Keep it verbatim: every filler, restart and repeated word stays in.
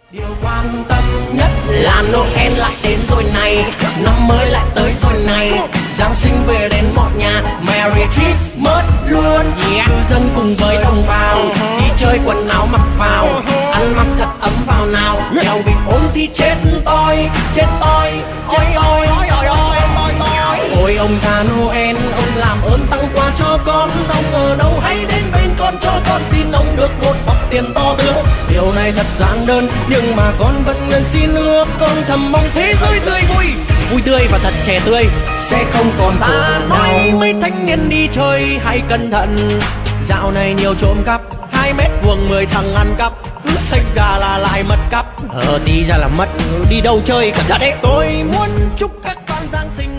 Điều quan tâm nhất là Noel lại đến rồi này, năm mới lại tới rồi này, Giáng sinh về đến mọi nhà, Merry Christmas luôn. Yeah. Dân cùng với đồng bào đi chơi quần áo mặc vào, ăn mặc thật ấm vào nào, nghèo bị ốm thì chết tôi, chết tôi, ôi ôi ôi ôi ôi ôi ôi. Ôi ông già Noel, ông làm ơn tặng quà cho con, ông ở đâu hãy đến bên con cho con, xin ông được một bọc tiền to tướng. Điều này thật giản đơn nhưng mà con vẫn nguyện xin ước, con thầm mong thế giới tươi vui, vui tươi và thật trẻ tươi, sẽ không còn khổ đau. Mấy thanh niên đi chơi hãy cẩn thận, dạo này nhiều trộm cắp, hai mét vuông mười thằng ăn cắp, cứ xách ra là lại mất cắp. Ờ tí ra là mất, đi đâu chơi cẩn thận đấy. Tôi muốn chúc các con Giáng sinh